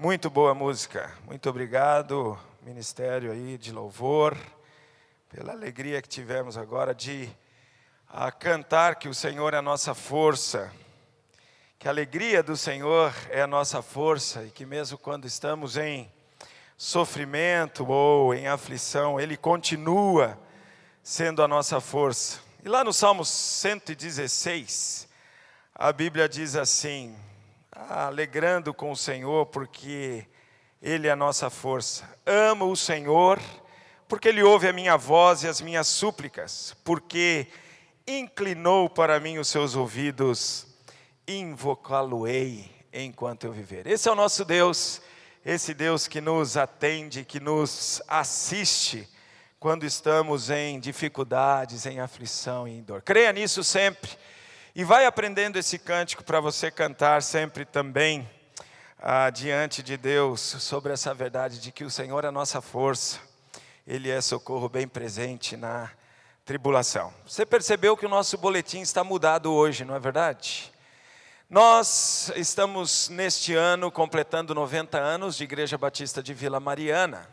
Muito boa música. Muito obrigado, Ministério aí de Louvor, pela alegria que tivemos agora de cantar que o Senhor é a nossa força, que a alegria do Senhor é a nossa força e que mesmo quando estamos em sofrimento ou em aflição, Ele continua sendo a nossa força. E lá no Salmo 116, a Bíblia diz assim: alegrando com o Senhor, porque Ele é a nossa força. Amo o Senhor, porque Ele ouve a minha voz e as minhas súplicas, porque inclinou para mim os seus ouvidos, invocá-lo-ei enquanto eu viver. Esse é o nosso Deus, esse Deus que nos atende, que nos assiste quando estamos em dificuldades, em aflição e em dor. Creia nisso sempre. E vai aprendendo esse cântico para você cantar sempre também diante de Deus, sobre essa verdade de que o Senhor é a nossa força, Ele é socorro bem presente na tribulação. Você percebeu que o nosso boletim está mudado hoje, não é verdade? Nós estamos neste ano completando 90 anos de Igreja Batista de Vila Mariana.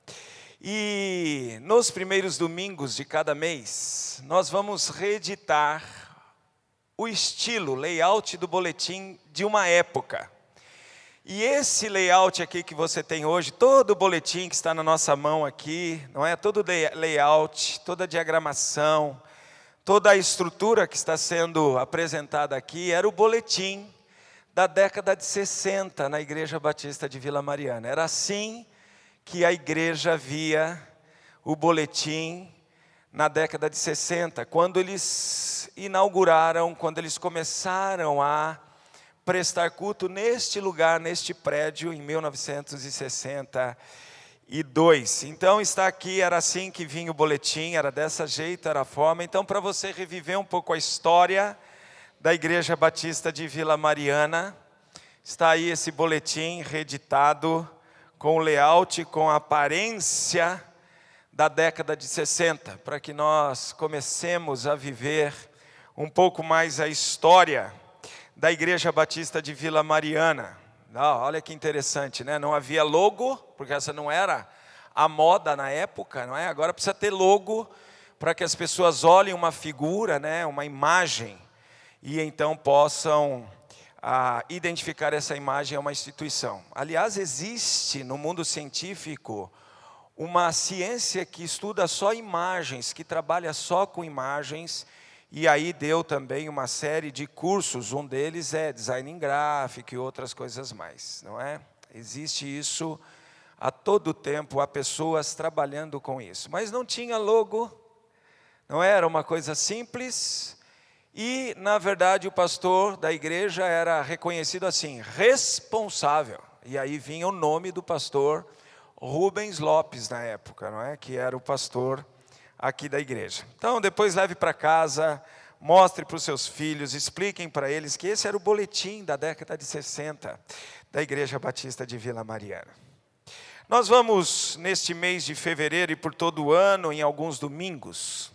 E nos primeiros domingos de cada mês, nós vamos reeditar o estilo, layout do boletim de uma época. E esse layout aqui que você tem hoje, todo o boletim que está na nossa mão aqui, não é? Todo layout, toda a diagramação, toda a estrutura que está sendo apresentada aqui, era o boletim da década de 60 na Igreja Batista de Vila Mariana. Era assim que a igreja via o boletim na década de 60, quando eles inauguraram, quando eles começaram a prestar culto neste lugar, neste prédio, em 1962. Então está aqui, era assim que vinha o boletim, era dessa jeito, era a forma. Então, para você reviver um pouco a história da Igreja Batista de Vila Mariana, está aí esse boletim reeditado, com o layout, com a aparência da década de 60, para que nós comecemos a viver um pouco mais a história da Igreja Batista de Vila Mariana. Olha que interessante, né? Não havia logo, porque essa não era a moda na época, não é? Agora precisa ter logo para que as pessoas olhem uma figura, né? Uma imagem, e então possam identificar essa imagem a uma instituição. Aliás, existe no mundo científico uma ciência que estuda só imagens, que trabalha só com imagens, e aí deu também uma série de cursos, um deles é design gráfico e outras coisas mais, não é? Existe isso a todo tempo, há pessoas trabalhando com isso, mas não tinha logo, não era uma coisa simples, e na verdade o pastor da igreja era reconhecido assim, responsável, e aí vinha o nome do pastor Rubens Lopes na época, não é? Que era o pastor aqui da igreja. Então, depois leve para casa, mostre para os seus filhos, expliquem para eles que esse era o boletim da década de 60 da Igreja Batista de Vila Mariana. Nós vamos, neste mês de fevereiro e por todo o ano, em alguns domingos,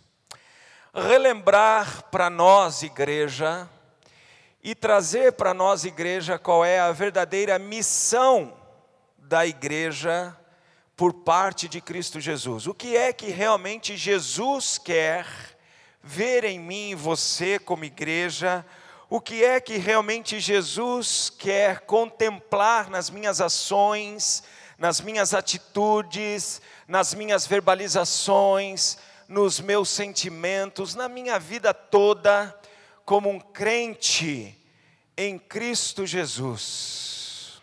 relembrar para nós, igreja, e trazer para nós, igreja, qual é a verdadeira missão da igreja por parte de Cristo Jesus. O que é que realmente Jesus quer ver em mim e você como igreja? O que é que realmente Jesus quer contemplar nas minhas ações, nas minhas atitudes, nas minhas verbalizações, nos meus sentimentos, na minha vida toda, como um crente em Cristo Jesus?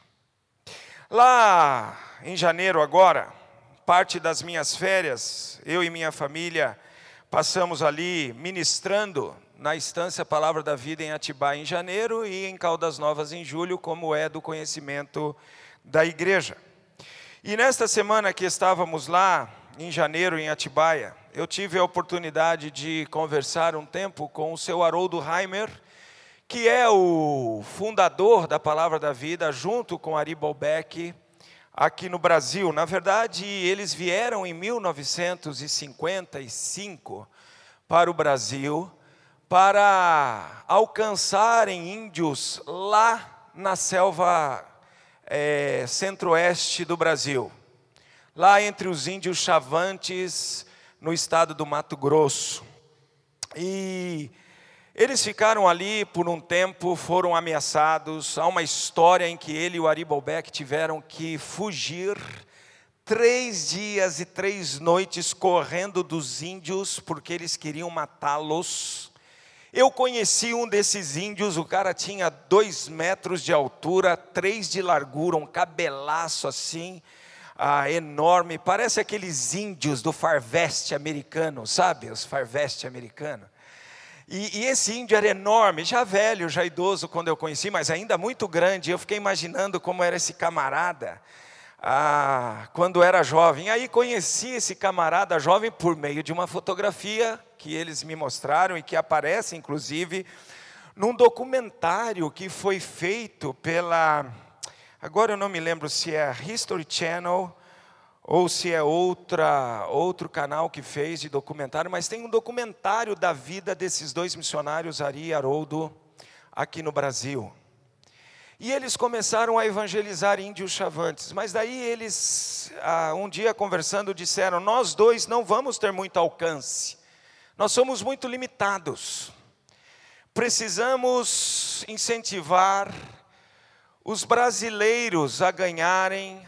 Lá em janeiro agora, parte das minhas férias, eu e minha família passamos ali ministrando na Estância Palavra da Vida em Atibaia em janeiro e em Caldas Novas em julho, como é do conhecimento da igreja. E nesta semana que estávamos lá, em janeiro em Atibaia, eu tive a oportunidade de conversar um tempo com o seu Haroldo Heimer, que é o fundador da Palavra da Vida, junto com Ari Balbeck, aqui no Brasil. Na verdade, eles vieram em 1955 para o Brasil para alcançarem índios lá na selva centro-oeste do Brasil, lá entre os índios Chavantes, no estado do Mato Grosso. E eles ficaram ali por um tempo, foram ameaçados. Há uma história em que ele e o Ari Bobek tiveram que fugir 3 dias e 3 noites correndo dos índios, porque eles queriam matá-los. Eu conheci um desses índios, o cara tinha 2 metros de altura, 3 de largura, um cabelaço assim, enorme. Parece aqueles índios do Far West americano, sabe? Os Far West americanos. E esse índio era enorme, já velho, já idoso quando eu conheci, mas ainda muito grande. Eu fiquei imaginando como era esse camarada quando era jovem. Aí conheci esse camarada jovem por meio de uma fotografia que eles me mostraram e que aparece, inclusive, num documentário que foi feito agora eu não me lembro se é a History Channel ou se é outro canal que fez de documentário, mas tem um documentário da vida desses 2 missionários, Ari e Haroldo, aqui no Brasil. E eles começaram a evangelizar índios Chavantes, mas daí eles, um dia conversando, disseram: nós 2 não vamos ter muito alcance, nós somos muito limitados, precisamos incentivar os brasileiros a ganharem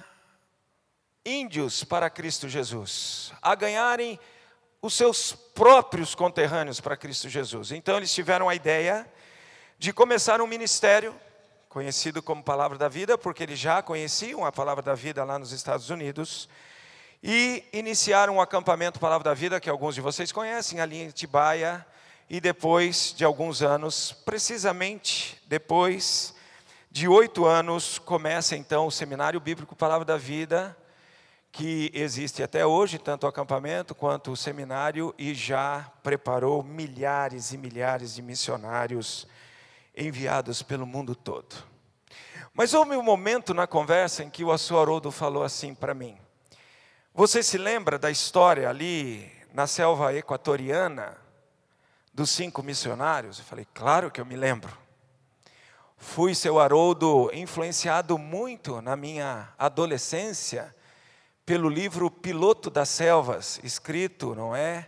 índios para Cristo Jesus, a ganharem os seus próprios conterrâneos para Cristo Jesus. Então eles tiveram a ideia de começar um ministério, conhecido como Palavra da Vida, porque eles já conheciam a Palavra da Vida lá nos Estados Unidos, e iniciaram um acampamento Palavra da Vida, que alguns de vocês conhecem, ali em Atibaia, e depois de alguns anos, precisamente depois de 8 anos, começa então o Seminário Bíblico Palavra da Vida, que existe até hoje, tanto o acampamento quanto o seminário, e já preparou milhares e milhares de missionários enviados pelo mundo todo. Mas houve um momento na conversa em que o pastor Haroldo falou assim para mim: você se lembra da história ali na selva equatoriana dos 5 missionários? Eu falei: claro que eu me lembro. Fui, seu Haroldo, influenciado muito na minha adolescência pelo livro Piloto das Selvas, escrito, não é?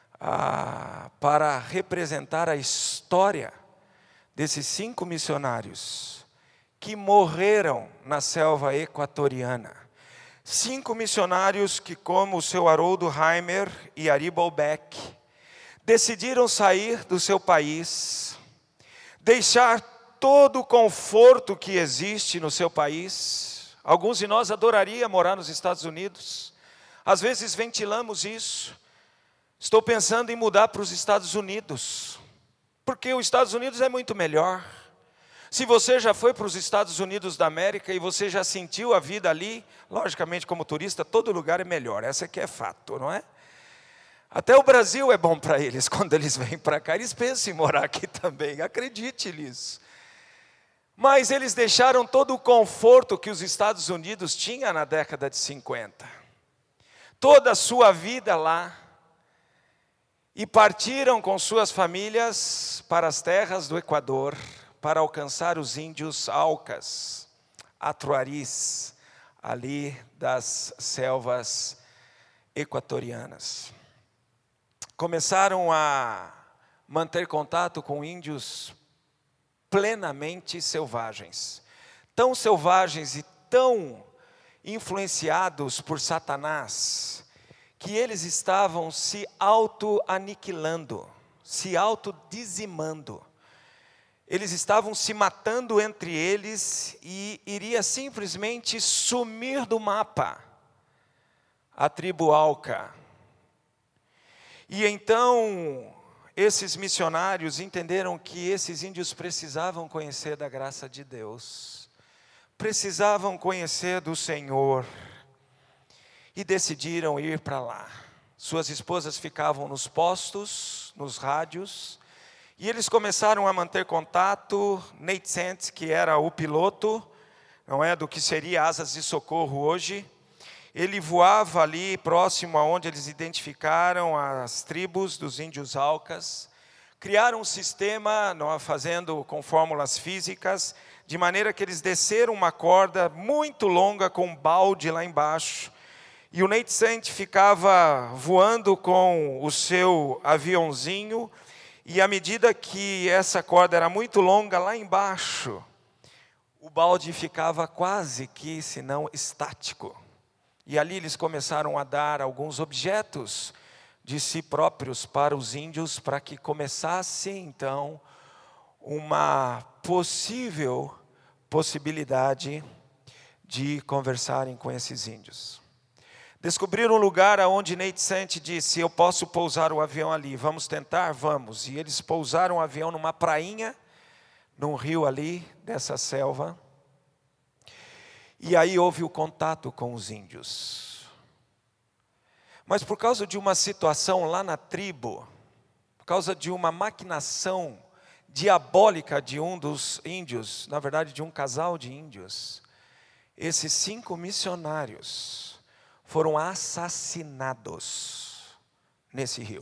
Para representar a história desses 5 missionários que morreram na selva equatoriana. 5 missionários que, como o seu Haroldo Heimer e Ari Bobek, decidiram sair do seu país, deixar todo o conforto que existe no seu país. Alguns de nós adoraria morar nos Estados Unidos. Às vezes ventilamos isso. Estou pensando em mudar para os Estados Unidos, porque os Estados Unidos é muito melhor. Se você já foi para os Estados Unidos da América e você já sentiu a vida ali, logicamente como turista, todo lugar é melhor. Essa aqui é fato, não é? Até o Brasil é bom para eles quando eles vêm para cá. Eles pensam em morar aqui também, acredite nisso. Mas eles deixaram todo o conforto que os Estados Unidos tinham na década de 50. Toda a sua vida lá. E partiram com suas famílias para as terras do Equador, para alcançar os índios Aucas, Atuaris, ali das selvas equatorianas. Começaram a manter contato com índios plenamente selvagens. Tão selvagens e tão influenciados por Satanás, que eles estavam se auto-aniquilando, se autodizimando. Eles estavam se matando entre eles e iria simplesmente sumir do mapa a tribo Auca. E então esses missionários entenderam que esses índios precisavam conhecer da graça de Deus, precisavam conhecer do Senhor, e decidiram ir para lá. Suas esposas ficavam nos postos, nos rádios, e eles começaram a manter contato. Nate Sands, que era o piloto, não é, do que seria Asas de Socorro hoje, ele voava ali próximo aonde eles identificaram as tribos dos índios Aucas, criaram um sistema, fazendo com fórmulas físicas, de maneira que eles desceram uma corda muito longa com um balde lá embaixo, e o Nate Saint ficava voando com o seu aviãozinho, e à medida que essa corda era muito longa, lá embaixo, o balde ficava quase que, se não estático. E ali eles começaram a dar alguns objetos de si próprios para os índios, para que começasse então uma possibilidade de conversarem com esses índios. Descobriram um lugar onde Nate Saint disse: eu posso pousar o avião ali, vamos tentar? Vamos. E eles pousaram o avião numa prainha, num rio ali, dessa selva. E aí houve o contato com os índios. Mas por causa de uma situação lá na tribo, por causa de uma maquinação diabólica de um dos índios, na verdade de um casal de índios, esses 5 missionários foram assassinados nesse rio.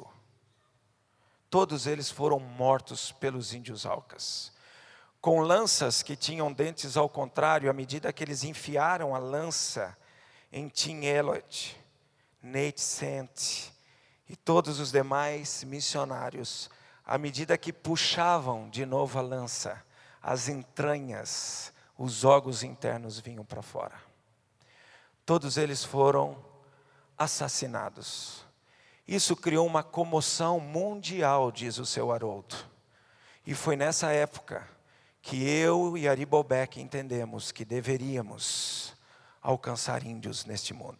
Todos eles foram mortos pelos índios Aucas, com lanças que tinham dentes ao contrário, à medida que eles enfiaram a lança em Tim Elliott, Nate Saint e todos os demais missionários, à medida que puxavam de novo a lança, as entranhas, os órgãos internos vinham para fora. Todos eles foram assassinados. Isso criou uma comoção mundial, diz o seu Haroldo. E foi nessa época que eu e Ari Bobeck entendemos que deveríamos alcançar índios neste mundo.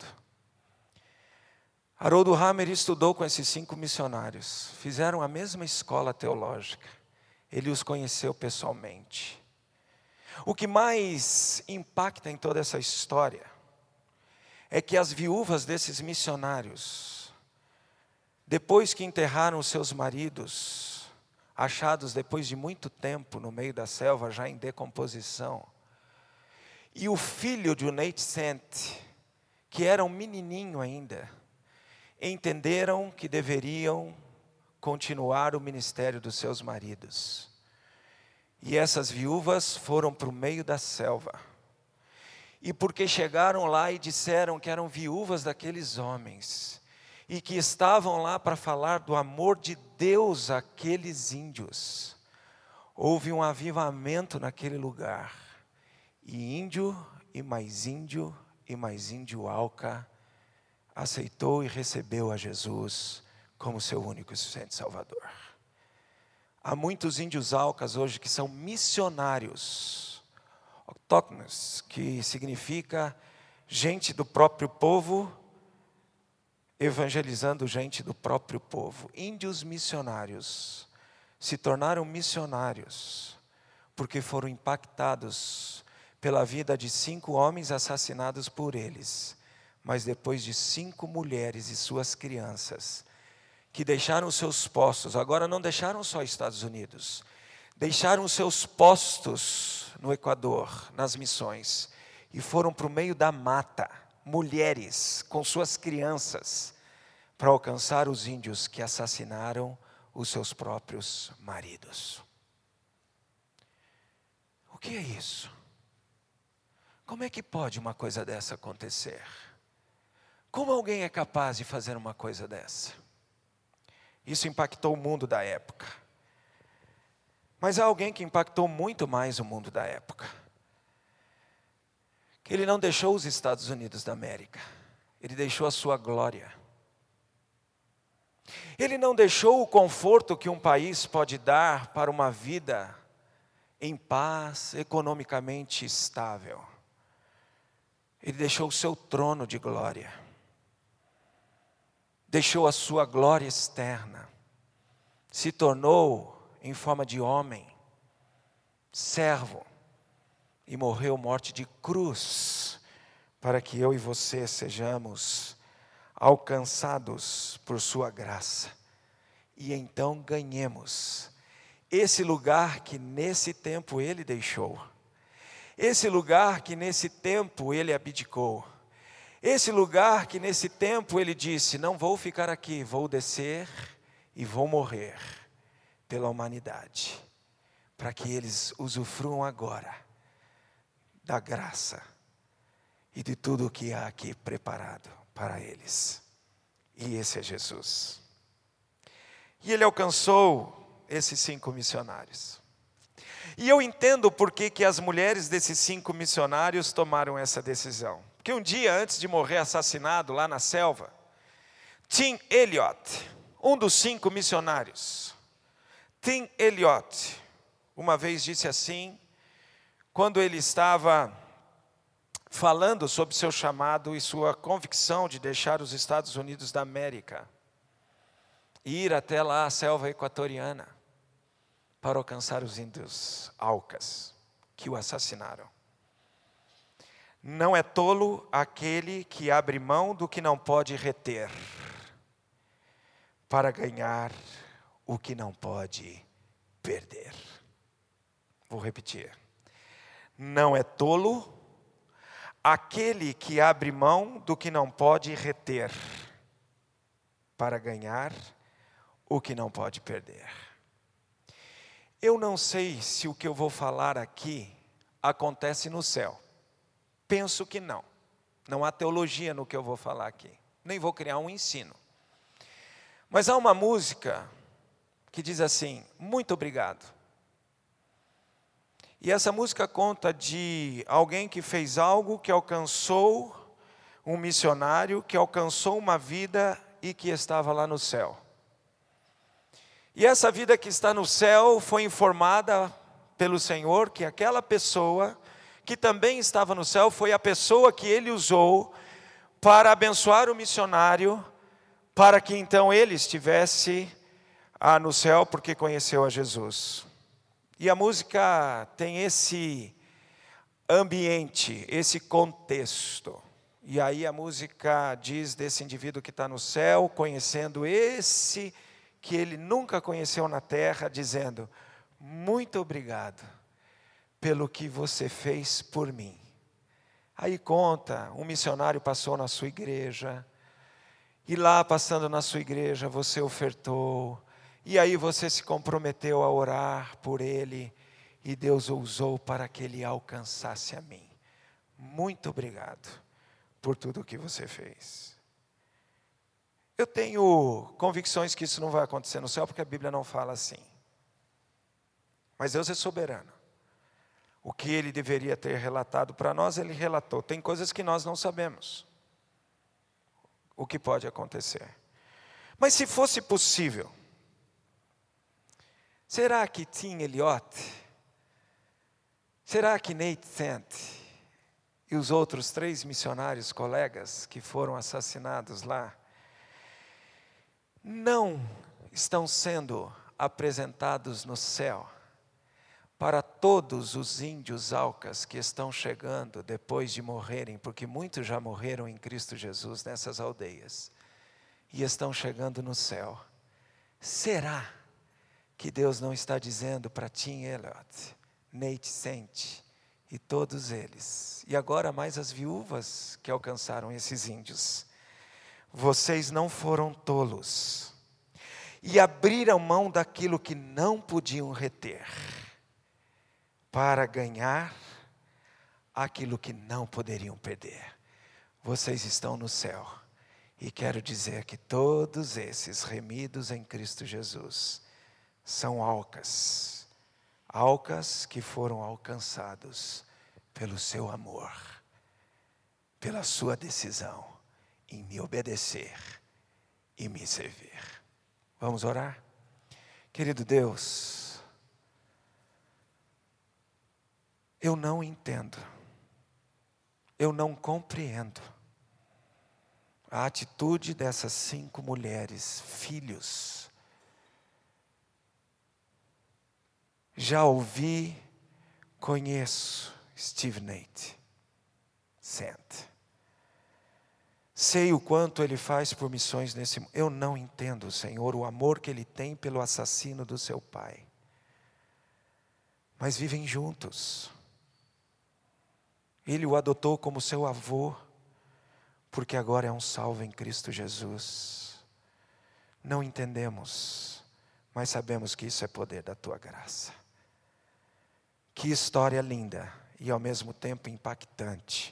Haroldo Hammer estudou com esses 5 missionários, fizeram a mesma escola teológica, ele os conheceu pessoalmente. O que mais impacta em toda essa história é que as viúvas desses missionários, depois que enterraram os seus maridos, achados depois de muito tempo no meio da selva, já em decomposição, e o filho de Nate Saint, que era um menininho ainda, entenderam que deveriam continuar o ministério dos seus maridos. E essas viúvas foram para o meio da selva. E porque chegaram lá e disseram que eram viúvas daqueles homens, e que estavam lá para falar do amor de Deus àqueles índios, houve um avivamento naquele lugar. E índio, e mais índio, e mais índio Auca, aceitou e recebeu a Jesus como seu único e suficiente Salvador. Há muitos índios Aucas hoje que são missionários, autóctones, que significa gente do próprio povo, evangelizando gente do próprio povo. Índios missionários se tornaram missionários porque foram impactados pela vida de 5 homens assassinados por eles, mas depois de 5 mulheres e suas crianças, que deixaram seus postos, agora não deixaram só Estados Unidos, deixaram seus postos no Equador, nas missões, e foram para o meio da mata, mulheres com suas crianças, para alcançar os índios que assassinaram os seus próprios maridos. O que é isso? Como é que pode uma coisa dessa acontecer? Como alguém é capaz de fazer uma coisa dessa? Isso impactou o mundo da época. Mas há alguém que impactou muito mais o mundo da época. Que ele não deixou os Estados Unidos da América. Ele deixou a sua glória. Ele não deixou o conforto que um país pode dar para uma vida em paz, economicamente estável. Ele deixou o seu trono de glória. Deixou a sua glória externa, se tornou em forma de homem, servo, e morreu morte de cruz, para que eu e você sejamos alcançados por sua graça, e então ganhemos esse lugar que nesse tempo ele deixou, esse lugar que nesse tempo ele abdicou, esse lugar que nesse tempo ele disse: não vou ficar aqui, vou descer e vou morrer pela humanidade, para que eles usufruam agora da graça e de tudo o que há aqui preparado para eles. E esse é Jesus. E ele alcançou esses 5 missionários. E eu entendo por que as mulheres desses 5 missionários tomaram essa decisão. Porque um dia antes de morrer assassinado lá na selva, Tim Elliott, um dos 5 missionários, Tim Elliott, uma vez disse assim, quando ele estava falando sobre seu chamado e sua convicção de deixar os Estados Unidos da América e ir até lá a selva equatoriana para alcançar os índios Aucas que o assassinaram. Não é tolo aquele que abre mão do que não pode reter para ganhar o que não pode perder. Vou repetir. Não é tolo aquele que abre mão do que não pode reter para ganhar o que não pode perder. Eu não sei se o que eu vou falar aqui acontece no céu. Penso que não. Não há teologia no que eu vou falar aqui. Nem vou criar um ensino. Mas há uma música que diz assim, muito obrigado. E essa música conta de alguém que fez algo, que alcançou um missionário, que alcançou uma vida e que estava lá no céu. E essa vida que está no céu foi informada pelo Senhor que aquela pessoa que também estava no céu foi a pessoa que ele usou para abençoar o missionário, para que então ele estivesse no céu porque conheceu a Jesus. E a música tem esse ambiente, esse contexto. E aí a música diz desse indivíduo que está no céu, conhecendo esse que ele nunca conheceu na terra, dizendo, muito obrigado pelo que você fez por mim. Aí conta, um missionário passou na sua igreja, e lá passando na sua igreja você ofertou, e aí você se comprometeu a orar por ele, e Deus o usou para que ele alcançasse a mim. Muito obrigado por tudo o que você fez. Eu tenho convicções que isso não vai acontecer no céu, porque a Bíblia não fala assim. Mas Deus é soberano. O que Ele deveria ter relatado para nós, Ele relatou. Tem coisas que nós não sabemos o que pode acontecer. Mas se fosse possível, será que Tim Elliott, será que Nate Saint e os outros 3 missionários colegas que foram assassinados lá, não estão sendo apresentados no céu para todos os índios Aucas que estão chegando depois de morrerem, porque muitos já morreram em Cristo Jesus nessas aldeias, e estão chegando no céu? Será que Deus não está dizendo para Tim Elliott, Nate Saint e todos eles, e agora mais as viúvas que alcançaram esses índios, vocês não foram tolos e abriram mão daquilo que não podiam reter para ganhar aquilo que não poderiam perder. Vocês estão no céu e quero dizer que todos esses remidos em Cristo Jesus são Aucas que foram alcançados pelo seu amor, pela sua decisão em me obedecer e me servir. Vamos orar? Querido Deus, eu não entendo, eu não compreendo a atitude dessas 5 mulheres, filhos. Já ouvi, conheço Steve Nate Saint. Sei o quanto ele faz por missões nesse mundo. Eu não entendo, Senhor, o amor que ele tem pelo assassino do seu pai. Mas vivem juntos. Ele o adotou como seu avô, porque agora é um salvo em Cristo Jesus. Não entendemos, mas sabemos que isso é poder da tua graça. Que história linda e ao mesmo tempo impactante.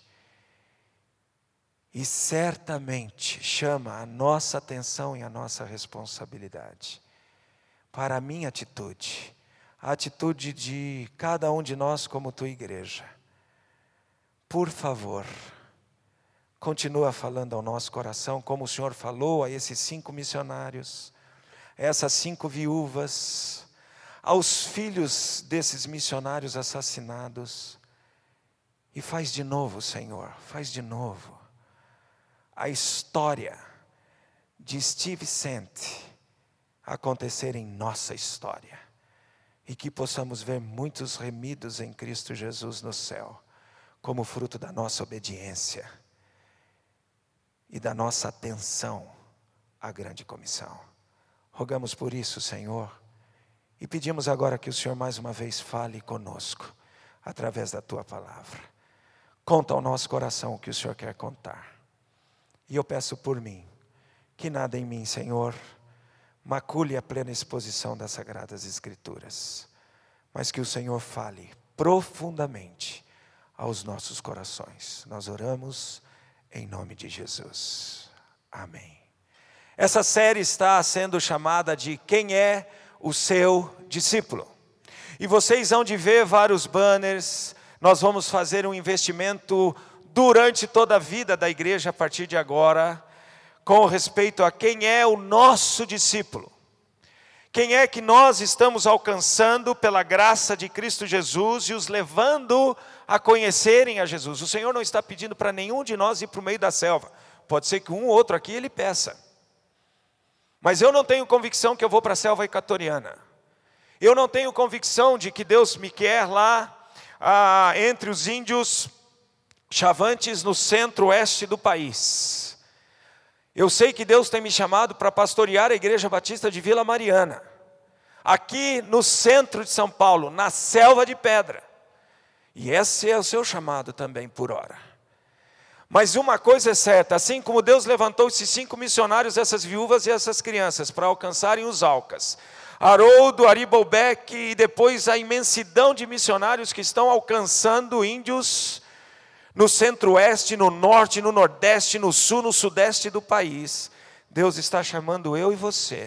E certamente chama a nossa atenção e a nossa responsabilidade para a minha atitude, a atitude de cada um de nós como tua igreja. Por favor, continua falando ao nosso coração, como o Senhor falou a esses 5 missionários, a essas 5 viúvas, aos filhos desses missionários assassinados. E faz de novo, Senhor, faz de novo a história de Steve Cent acontecer em nossa história. E que possamos ver muitos remidos em Cristo Jesus no céu, como fruto da nossa obediência e da nossa atenção à grande comissão. Rogamos por isso, Senhor, e pedimos agora que o Senhor mais uma vez fale conosco, através da Tua palavra. Conta ao nosso coração o que o Senhor quer contar. E eu peço por mim, que nada em mim, Senhor, macule a plena exposição das Sagradas Escrituras, mas que o Senhor fale profundamente aos nossos corações. Nós oramos em nome de Jesus. Amém. Essa série está sendo chamada de Quem é o seu discípulo? E vocês vão de ver vários banners. Nós vamos fazer um investimento durante toda a vida da igreja a partir de agora, com respeito a quem é o nosso discípulo. Quem é que nós estamos alcançando pela graça de Cristo Jesus e os levando a conhecerem a Jesus. O Senhor não está pedindo para nenhum de nós ir para o meio da selva. Pode ser que um ou outro aqui ele peça. Mas eu não tenho convicção que eu vou para a selva equatoriana. Eu não tenho convicção de que Deus me quer lá entre os índios chavantes no centro-oeste do país. Eu sei que Deus tem me chamado para pastorear a Igreja Batista de Vila Mariana, aqui no centro de São Paulo, na selva de pedra. E esse é o seu chamado também por hora. Mas uma coisa é certa, assim como Deus levantou esses 5 missionários, essas viúvas e essas crianças, para alcançarem os Aucas, Haroldo, Aribolbeck e depois a imensidão de missionários que estão alcançando índios no centro-oeste, no norte, no nordeste, no sul, no sudeste do país. Deus está chamando eu e você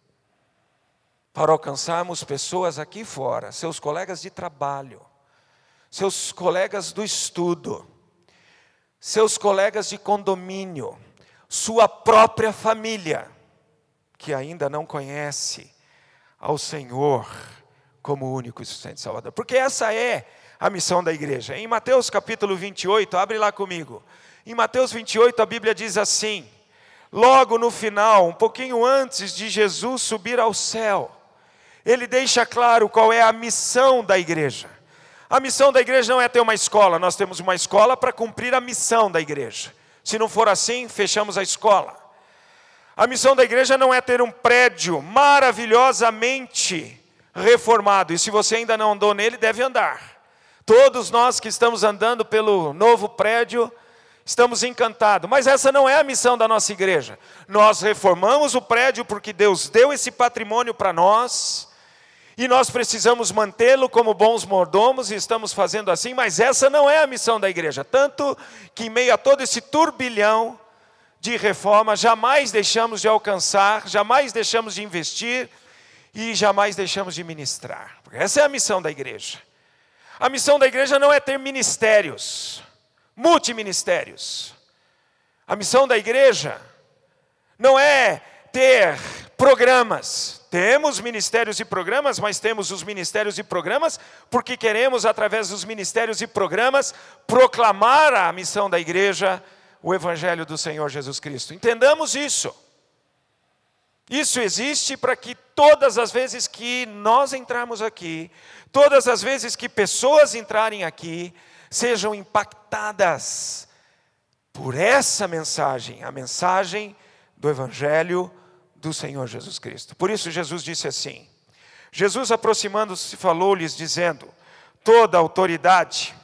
para alcançarmos pessoas aqui fora, seus colegas de trabalho, seus colegas do estudo, seus colegas de condomínio, sua própria família, que ainda não conhece ao Senhor como único e suficiente Salvador. Porque essa é a missão da igreja. Em Mateus capítulo 28, abre lá comigo. Em Mateus 28 a Bíblia diz assim, logo no final, um pouquinho antes de Jesus subir ao céu, ele deixa claro qual é a missão da igreja. A missão da igreja não é ter uma escola, nós temos uma escola para cumprir a missão da igreja. Se não for assim, fechamos a escola. A missão da igreja não é ter um prédio maravilhosamente reformado, e se você ainda não andou nele, deve andar. Todos nós que estamos andando pelo novo prédio, estamos encantados. Mas essa não é a missão da nossa igreja. Nós reformamos o prédio porque Deus deu esse patrimônio para nós, e nós precisamos mantê-lo como bons mordomos, e estamos fazendo assim, mas essa não é a missão da igreja. Tanto que em meio a todo esse turbilhão de reforma, jamais deixamos de alcançar, jamais deixamos de investir, e jamais deixamos de ministrar. Porque essa é a missão da igreja. A missão da igreja não é ter ministérios, multiministérios. A missão da igreja não é ter programas. Temos ministérios e programas, mas temos os ministérios e programas porque queremos, através dos ministérios e programas, proclamar a missão da igreja, o Evangelho do Senhor Jesus Cristo. Entendamos isso. Isso existe para que todas as vezes que nós entrarmos aqui, todas as vezes que pessoas entrarem aqui, sejam impactadas por essa mensagem, a mensagem do Evangelho do Senhor Jesus Cristo. Por isso Jesus disse assim, Jesus aproximando-se falou-lhes dizendo, toda autoridade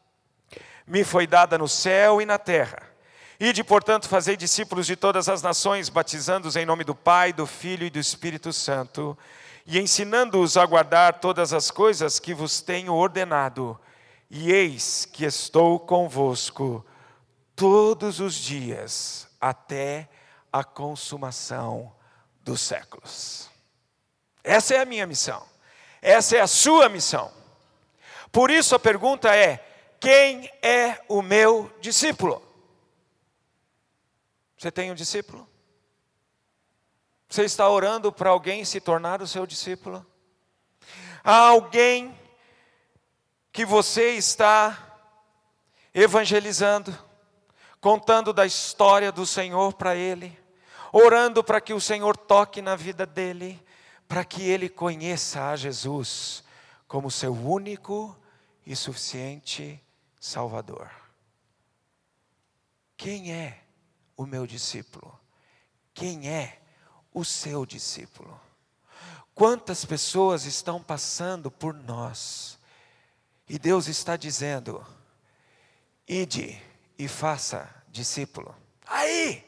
me foi dada no céu e na terra. Ide, portanto, fazei discípulos de todas as nações, batizando-os em nome do Pai, do Filho e do Espírito Santo, e ensinando-os a guardar todas as coisas que vos tenho ordenado. E eis que estou convosco todos os dias, até a consumação dos séculos. Essa é a minha missão. Essa é a sua missão. Por isso a pergunta é: quem é o meu discípulo? Você tem um discípulo? Você está orando para alguém se tornar o seu discípulo? Há alguém que você está evangelizando, contando da história do Senhor para ele, orando para que o Senhor toque na vida dele, para que ele conheça a Jesus como seu único e suficiente Salvador. Quem é o meu discípulo? Quem é o seu discípulo? Quantas pessoas estão passando por nós e Deus está dizendo: ide e faça discípulo. Aí,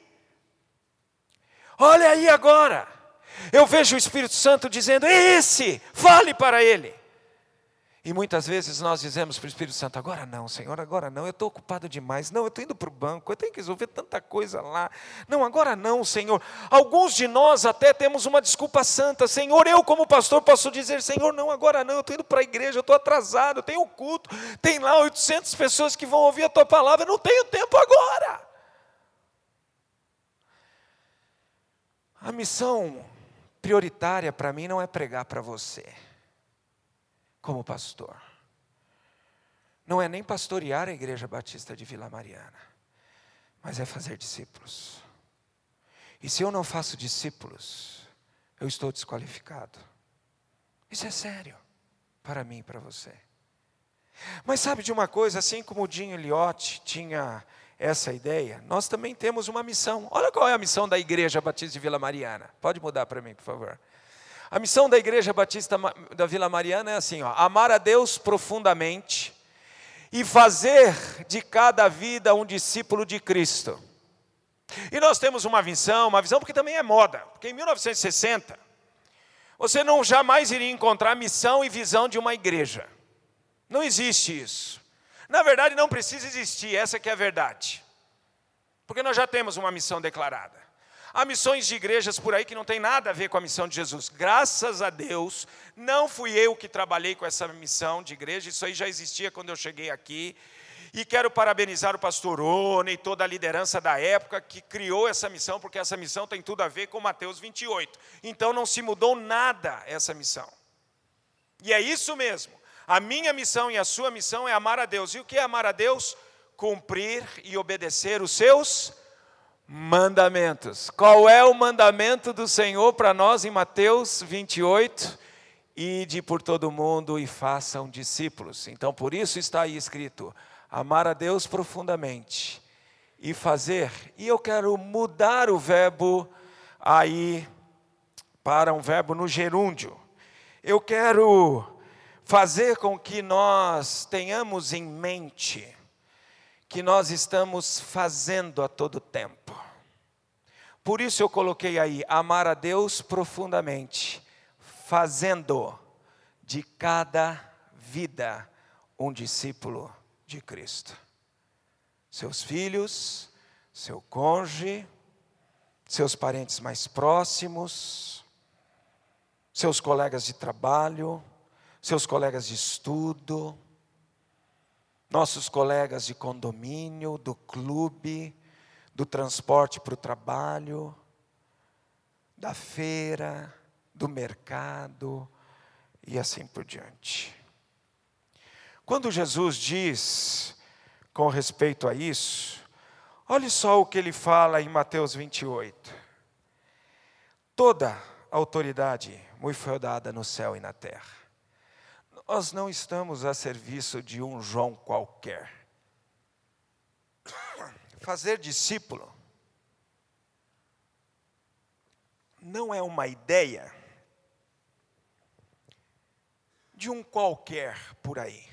olha aí agora, eu vejo o Espírito Santo dizendo: é esse, fale para ele. E muitas vezes nós dizemos para o Espírito Santo: agora não, Senhor, agora não, eu estou ocupado demais, não, eu estou indo para o banco, eu tenho que resolver tanta coisa lá, não, agora não, Senhor. Alguns de nós até temos uma desculpa santa: Senhor, eu como pastor posso dizer: Senhor, não, agora não, eu estou indo para a igreja, eu estou atrasado, eu tenho um culto, tem lá 800 pessoas que vão ouvir a tua palavra, eu não tenho tempo agora. A missão prioritária para mim não é pregar para você como pastor. Não é nem pastorear a Igreja Batista de Vila Mariana, mas é fazer discípulos. E se eu não faço discípulos, eu estou desqualificado. Isso é sério para mim e para você. Mas sabe de uma coisa, assim como o Jim Elliot tinha essa ideia, nós também temos uma missão. Olha qual é a missão da Igreja Batista de Vila Mariana. Pode mudar para mim, por favor. A missão da Igreja Batista da Vila Mariana é assim, ó: amar a Deus profundamente e fazer de cada vida um discípulo de Cristo. E nós temos uma visão porque também é moda, porque em 1960, você não jamais iria encontrar missão e visão de uma igreja. Não existe isso. Na verdade, não precisa existir, essa que é a verdade. Porque nós já temos uma missão declarada. Há missões de igrejas por aí que não tem nada a ver com a missão de Jesus. Graças a Deus, não fui eu que trabalhei com essa missão de igreja, isso aí já existia quando eu cheguei aqui. E quero parabenizar o pastor Rony e toda a liderança da época que criou essa missão, porque essa missão tem tudo a ver com Mateus 28. Então não se mudou nada essa missão. E é isso mesmo. A minha missão e a sua missão é amar a Deus. E o que é amar a Deus? Cumprir e obedecer os seus mandamentos. Qual é o mandamento do Senhor para nós em Mateus 28? Ide por todo mundo e façam discípulos. Então por isso está aí escrito: amar a Deus profundamente e fazer. E eu quero mudar o verbo aí para um verbo no gerúndio. Eu quero fazer com que nós tenhamos em mente que nós estamos fazendo a todo tempo. Por isso eu coloquei aí: amar a Deus profundamente, fazendo de cada vida um discípulo de Cristo. Seus filhos, seu cônjuge, seus parentes mais próximos, seus colegas de trabalho, seus colegas de estudo, nossos colegas de condomínio, do clube, do transporte para o trabalho, da feira, do mercado e assim por diante. Quando Jesus diz com respeito a isso, olhe só o que ele fala em Mateus 28. Toda autoridade me foi dada no céu e na terra. Nós não estamos a serviço de um João qualquer. Fazer discípulo não é uma ideia de um qualquer por aí.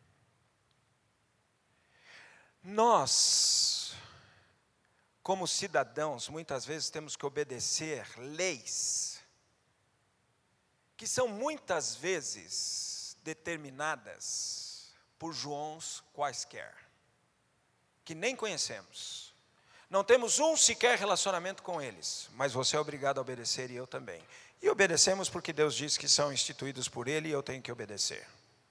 Nós, como cidadãos, muitas vezes temos que obedecer leis que são muitas vezes determinadas por Joões quaisquer, que nem conhecemos. Não temos um sequer relacionamento com eles, mas você é obrigado a obedecer e eu também. E obedecemos porque Deus diz que são instituídos por Ele e eu tenho que obedecer.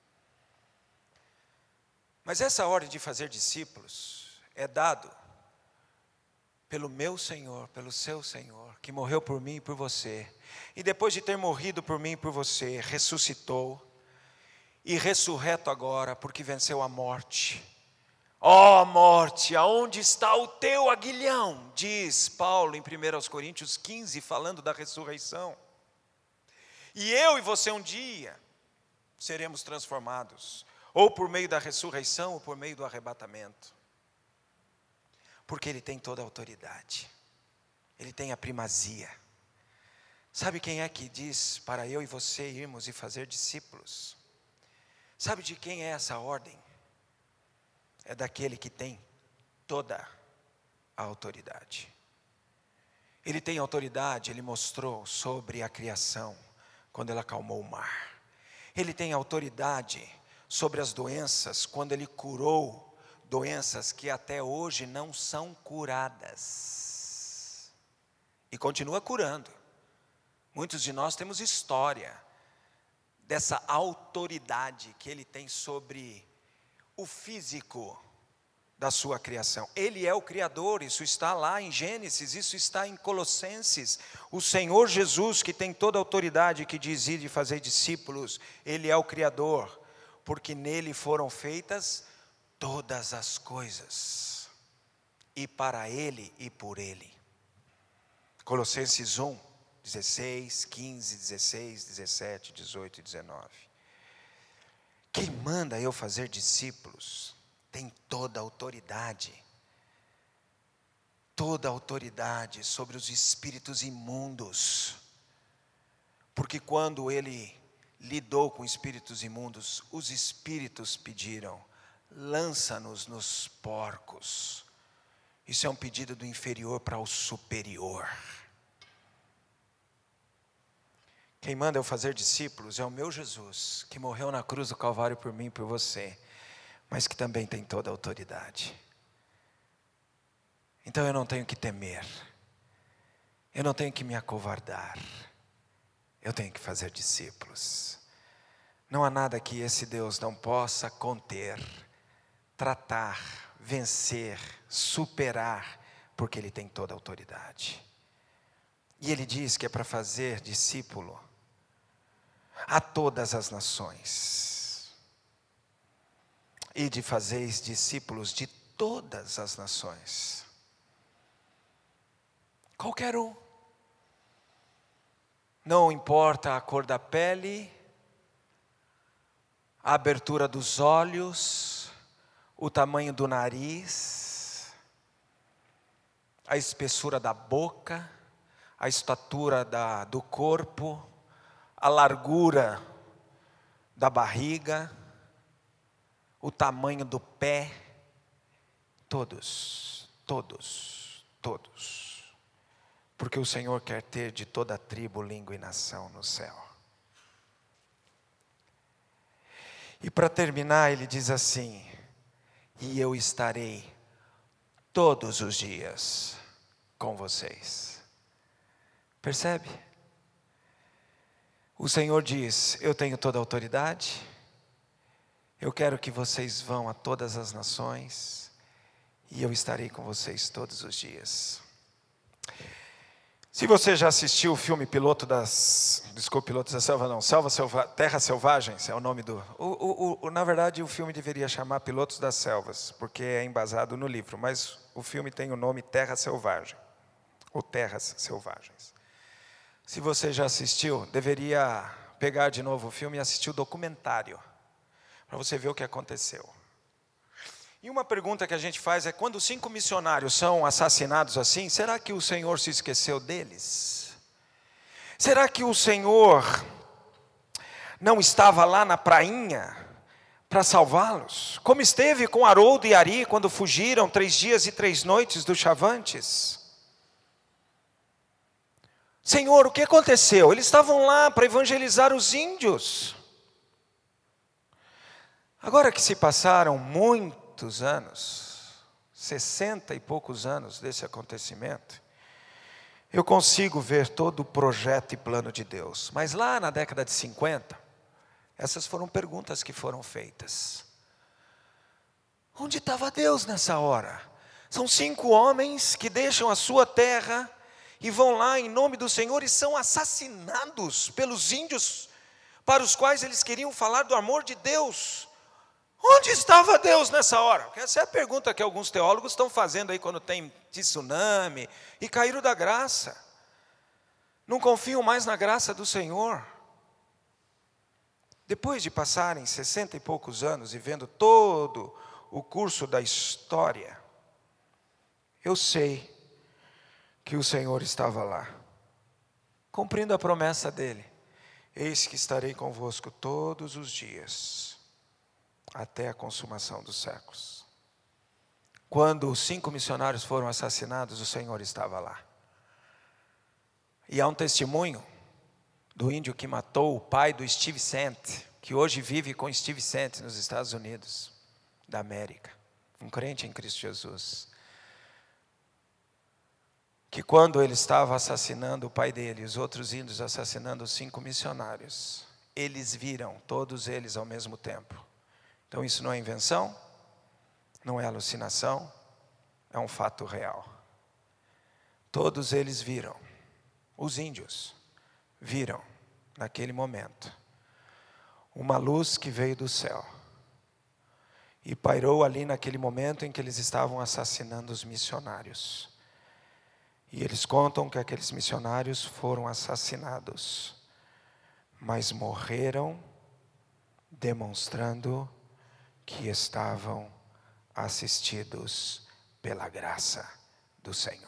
Mas essa ordem de fazer discípulos é dado pelo meu Senhor, pelo seu Senhor, que morreu por mim e por você. E depois de ter morrido por mim e por você, ressuscitou. E ressurreto agora, porque venceu a morte. Ó morte, aonde está o teu aguilhão? Diz Paulo em 1 Coríntios 15, falando da ressurreição. E eu e você um dia seremos transformados, ou por meio da ressurreição, ou por meio do arrebatamento. Porque Ele tem toda a autoridade. Ele tem a primazia. Sabe quem é que diz para eu e você irmos e fazer discípulos? Sabe de quem é essa ordem? É daquele que tem toda a autoridade. Ele tem autoridade, Ele mostrou sobre a criação, quando Ele acalmou o mar. Ele tem autoridade sobre as doenças, quando Ele curou doenças que até hoje não são curadas. E continua curando. Muitos de nós temos história dessa autoridade que Ele tem sobre o físico da sua criação. Ele é o Criador, isso está lá em Gênesis, isso está em Colossenses. O Senhor Jesus, que tem toda a autoridade, que diz ir de fazer discípulos, Ele é o Criador, porque nele foram feitas todas as coisas, e para Ele e por Ele. Colossenses 1, 16, 15, 16, 17, 18 e 19. Quem manda eu fazer discípulos tem toda a autoridade sobre os espíritos imundos, porque quando Ele lidou com espíritos imundos, os espíritos pediram: lança-nos nos porcos. Isso é um pedido do inferior para o superior. Quem manda eu fazer discípulos é o meu Jesus, que morreu na cruz do Calvário por mim e por você, mas que também tem toda a autoridade. Então eu não tenho que temer, eu não tenho que me acovardar, eu tenho que fazer discípulos. Não há nada que esse Deus não possa conter, tratar, vencer, superar, porque Ele tem toda a autoridade. E Ele diz que é para fazer discípulo a todas as nações. E de fazeres discípulos de todas as nações. Qualquer um. Não importa a cor da pele, a abertura dos olhos, o tamanho do nariz, a espessura da boca, a estatura do corpo, a largura da barriga, o tamanho do pé, todos, porque o Senhor quer ter de toda tribo, língua e nação no céu. E para terminar, Ele diz assim: e eu estarei todos os dias com vocês. Percebe? O Senhor diz: eu tenho toda a autoridade, eu quero que vocês vão a todas as nações, e eu estarei com vocês todos os dias. Se você já assistiu o filme Pilotos da Selva, não, Terras Selvagens, é o nome do... na verdade, o filme deveria chamar Pilotos das Selvas, porque é embasado no livro, mas o filme tem o nome Terra Selvagem, ou Terras Selvagens. Se você já assistiu, deveria pegar de novo o filme e assistir o documentário, para você ver o que aconteceu. E uma pergunta que a gente faz é: quando 5 missionários são assassinados assim, será que o Senhor se esqueceu deles? Será que o Senhor não estava lá na prainha para salvá-los? Como esteve com Haroldo e Ari quando fugiram 3 dias e 3 noites dos Chavantes? Senhor, o que aconteceu? Eles estavam lá para evangelizar os índios. Agora que se passaram muitos anos, 60 e poucos anos desse acontecimento, eu consigo ver todo o projeto e plano de Deus. Mas lá na década de 50, essas foram perguntas que foram feitas. Onde estava Deus nessa hora? São 5 homens que deixam a sua terra e vão lá em nome do Senhor e são assassinados pelos índios para os quais eles queriam falar do amor de Deus. Onde estava Deus nessa hora? Porque essa é a pergunta que alguns teólogos estão fazendo aí quando tem tsunami e caíram da graça. Não confiam mais na graça do Senhor. Depois de passarem 60 e poucos anos e vendo todo o curso da história, eu sei que o Senhor estava lá, cumprindo a promessa dele. Eis que estarei convosco todos os dias, até a consumação dos séculos. Quando os 5 missionários foram assassinados, o Senhor estava lá. E há um testemunho do índio que matou o pai do Steve Cent, que hoje vive com Steve Cent nos Estados Unidos da América, um crente em Cristo Jesus, que quando ele estava assassinando o pai dele, os outros índios assassinando os 5 missionários, eles viram, todos eles ao mesmo tempo. Então isso não é invenção, não é alucinação, é um fato real. Todos eles viram, os índios viram naquele momento uma luz que veio do céu e pairou ali naquele momento em que eles estavam assassinando os missionários. E eles contam que aqueles missionários foram assassinados, mas morreram demonstrando que estavam assistidos pela graça do Senhor.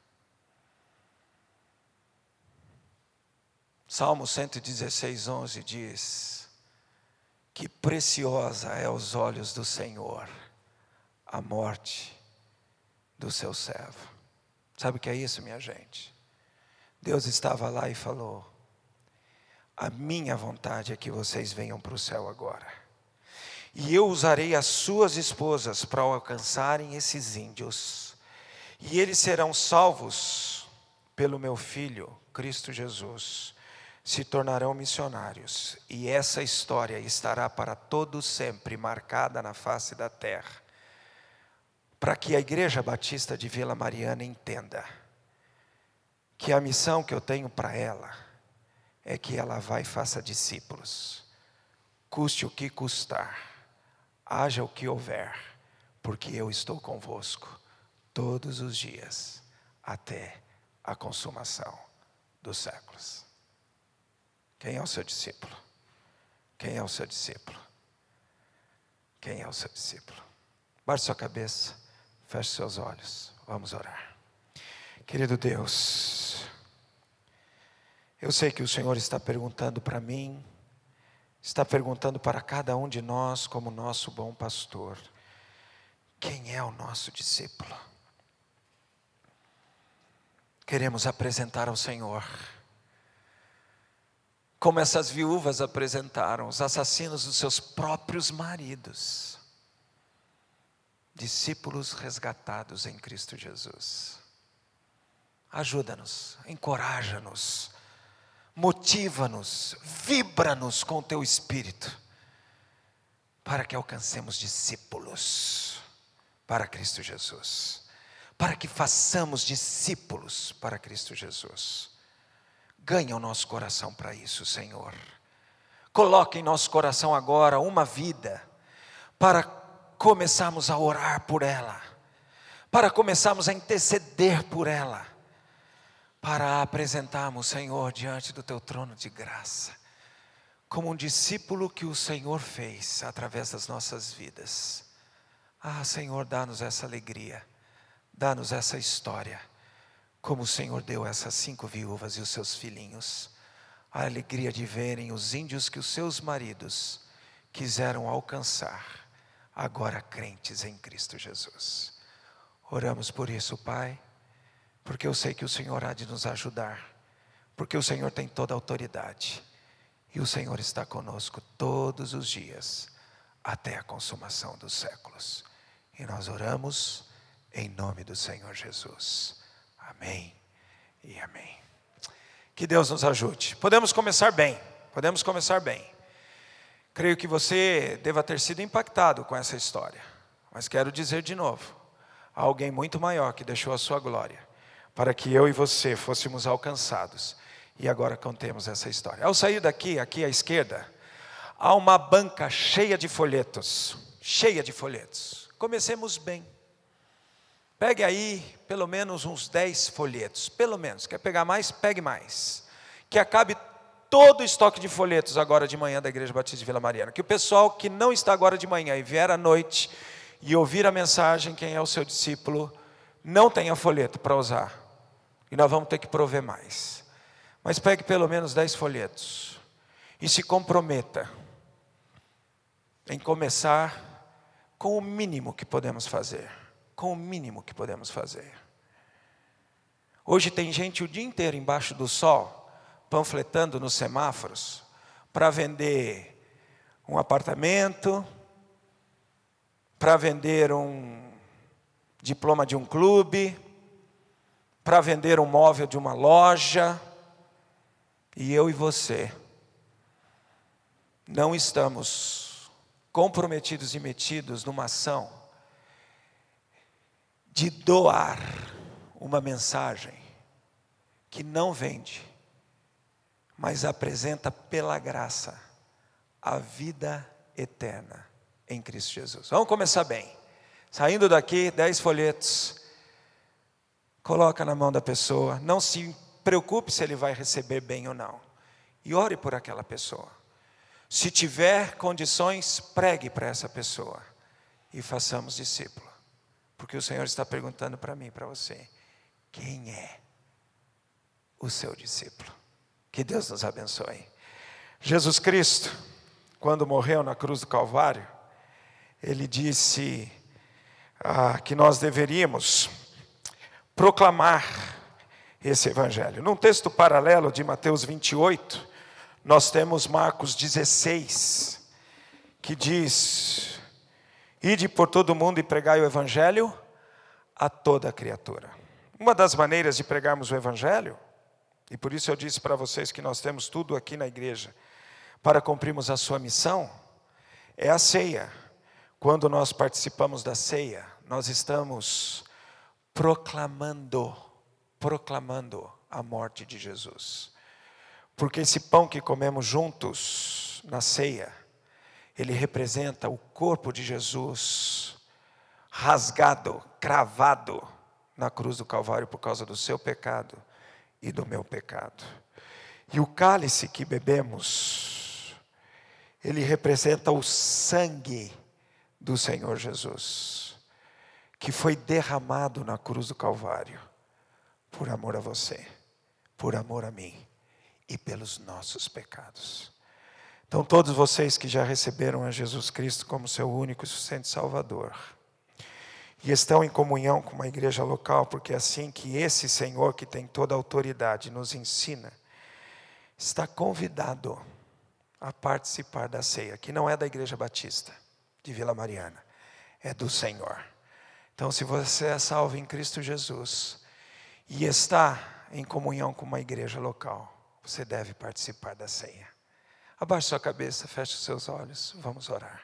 Salmo 116, 11 diz: que preciosa é aos olhos do Senhor a morte do seu servo. Sabe o que é isso, minha gente? Deus estava lá e falou: a minha vontade é que vocês venham para o céu agora. E eu usarei as suas esposas para alcançarem esses índios. E eles serão salvos pelo meu Filho, Cristo Jesus. Se tornarão missionários. E essa história estará para todo sempre marcada na face da terra. Para que a Igreja Batista de Vila Mariana entenda que a missão que eu tenho para ela é que ela vá e faça discípulos, custe o que custar, haja o que houver, porque eu estou convosco todos os dias, até a consumação dos séculos. Quem é o seu discípulo? Quem é o seu discípulo? Quem é o seu discípulo? Baixe sua cabeça, feche seus olhos, vamos orar. Querido Deus, eu sei que o Senhor está perguntando para mim, está perguntando para cada um de nós, como nosso bom pastor: quem é o nosso discípulo? Queremos apresentar ao Senhor, como essas viúvas apresentaram, os assassinos dos seus próprios maridos, discípulos resgatados em Cristo Jesus. Ajuda-nos, encoraja-nos, motiva-nos, vibra-nos com o Teu Espírito, para que alcancemos discípulos para Cristo Jesus, para que façamos discípulos para Cristo Jesus. Ganha o nosso coração para isso, Senhor. Coloque em nosso coração agora uma vida para começarmos a orar por ela, para começarmos a interceder por ela, para apresentarmos, Senhor, diante do Teu trono de graça, como um discípulo que o Senhor fez através das nossas vidas. Ah, Senhor, dá-nos essa alegria, dá-nos essa história, como o Senhor deu essas 5 viúvas e os seus filhinhos, a alegria de verem os índios que os seus maridos quiseram alcançar, agora crentes em Cristo Jesus. Oramos por isso, Pai, porque eu sei que o Senhor há de nos ajudar, porque o Senhor tem toda a autoridade, e o Senhor está conosco todos os dias, até a consumação dos séculos. E nós oramos em nome do Senhor Jesus. Amém e amém. Que Deus nos ajude. Podemos começar bem. Creio que você deva ter sido impactado com essa história. Mas quero dizer de novo, há alguém muito maior que deixou a sua glória, para que eu e você fôssemos alcançados. E agora contemos essa história. Ao sair daqui, aqui à esquerda, há uma banca cheia de folhetos. Comecemos bem. Pegue aí pelo menos uns 10 folhetos. Pelo menos. Quer pegar mais? Pegue mais. Que acabe todo o estoque de folhetos agora de manhã da Igreja Batista de Vila Mariana. Que o pessoal que não está agora de manhã e vier à noite e ouvir a mensagem, quem é o seu discípulo, não tenha folheto para usar. E nós vamos ter que prover mais. Mas pegue pelo menos 10 folhetos. E se comprometa em começar com o mínimo que podemos fazer. Hoje tem gente o dia inteiro embaixo do sol, panfletando nos semáforos, para vender um apartamento, para vender um diploma de um clube, para vender um móvel de uma loja. E eu e você não estamos comprometidos e metidos numa ação de doar uma mensagem que não vende, mas apresenta pela graça a vida eterna em Cristo Jesus. Vamos começar bem. Saindo daqui, 10 folhetos, coloca na mão da pessoa, não se preocupe se ele vai receber bem ou não, e ore por aquela pessoa. Se tiver condições, pregue para essa pessoa, e façamos discípulo, porque o Senhor está perguntando para mim, para você, quem é o seu discípulo? Que Deus nos abençoe. Jesus Cristo, quando morreu na cruz do Calvário, Ele disse que nós deveríamos proclamar esse Evangelho. Num texto paralelo de Mateus 28, nós temos Marcos 16, que diz: ide por todo o mundo e pregai o Evangelho a toda criatura. Uma das maneiras de pregarmos o Evangelho, e por isso eu disse para vocês que nós temos tudo aqui na igreja, para cumprirmos a sua missão, é a ceia. Quando nós participamos da ceia, nós estamos proclamando a morte de Jesus. Porque esse pão que comemos juntos na ceia, ele representa o corpo de Jesus rasgado, cravado na cruz do Calvário por causa do seu pecado e do meu pecado. E o cálice que bebemos, ele representa o sangue do Senhor Jesus, que foi derramado na cruz do Calvário, por amor a você, por amor a mim e pelos nossos pecados. Então todos vocês que já receberam a Jesus Cristo como seu único e suficiente Salvador, e estão em comunhão com uma igreja local, porque é assim que esse Senhor que tem toda a autoridade nos ensina, está convidado a participar da ceia, que não é da Igreja Batista de Vila Mariana, é do Senhor. Então se você é salvo em Cristo Jesus e está em comunhão com uma igreja local, você deve participar da ceia. Abaixe sua cabeça, feche os seus olhos, vamos orar.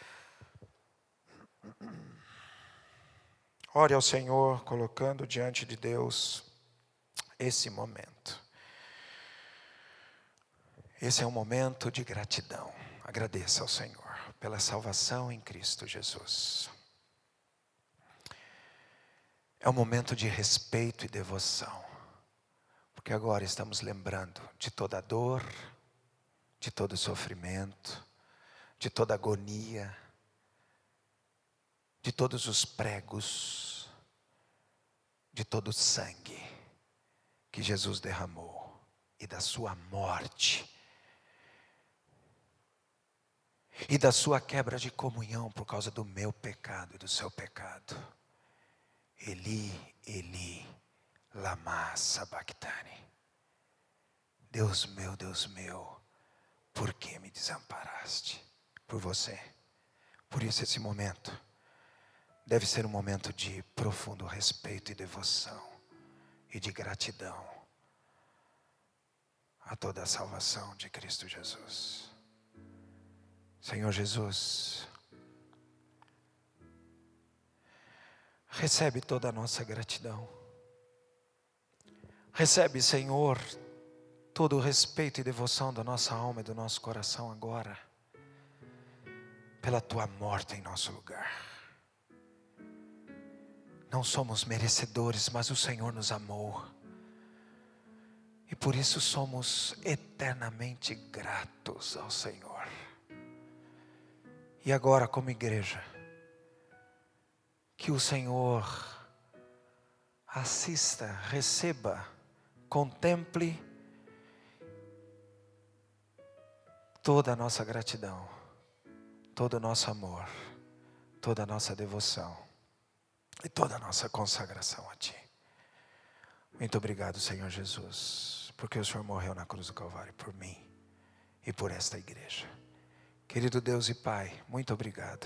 Ore ao Senhor, colocando diante de Deus esse momento. Esse é um momento de gratidão. Agradeça ao Senhor pela salvação em Cristo Jesus. É um momento de respeito e devoção, porque agora estamos lembrando de toda a dor, de todo o sofrimento, de toda a agonia, de todos os pregos, de todo o sangue que Jesus derramou e da sua morte e da sua quebra de comunhão por causa do meu pecado e do seu pecado. Eli, Eli, lama sabachthani. Deus meu, por que me desamparaste? Por você, Por isso esse momento deve ser um momento de profundo respeito e devoção e de gratidão a toda a salvação de Cristo Jesus. Senhor Jesus, recebe toda a nossa gratidão. Recebe, Senhor, todo o respeito e devoção da nossa alma e do nosso coração agora, pela tua morte em nosso lugar. Não somos merecedores, mas o Senhor nos amou. E por isso somos eternamente gratos ao Senhor. E agora, como igreja, que o Senhor assista, receba, contemple toda a nossa gratidão, todo o nosso amor, toda a nossa devoção e toda a nossa consagração a Ti. Muito obrigado, Senhor Jesus, porque o Senhor morreu na cruz do Calvário por mim e por esta igreja. Querido Deus e Pai, muito obrigado,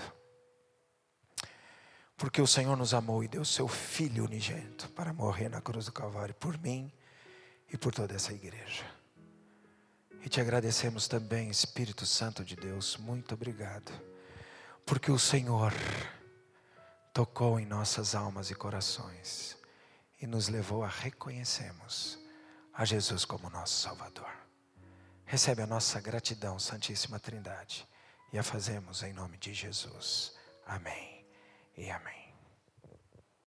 porque o Senhor nos amou e deu seu Filho unigênito para morrer na cruz do Calvário por mim e por toda essa igreja. E te agradecemos também, Espírito Santo de Deus, muito obrigado, porque o Senhor tocou em nossas almas e corações e nos levou a reconhecermos a Jesus como nosso Salvador. Recebe a nossa gratidão, Santíssima Trindade, e a fazemos em nome de Jesus. Amém e amém.